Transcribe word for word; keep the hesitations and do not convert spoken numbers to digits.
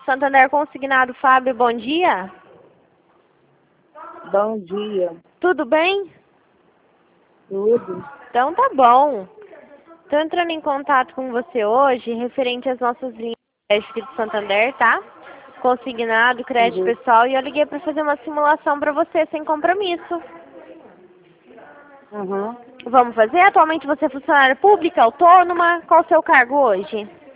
Santander Consignado, Fábio, bom dia. Bom dia. Tudo bem? Tudo. Então tá bom. Estou entrando em contato com você hoje referente às nossas linhas de crédito do Santander, tá? Consignado, crédito Uhum. pessoal, e eu liguei para fazer uma simulação para você sem compromisso. Uhum. Vamos fazer? Atualmente você é funcionária pública, autônoma? Qual o seu cargo hoje?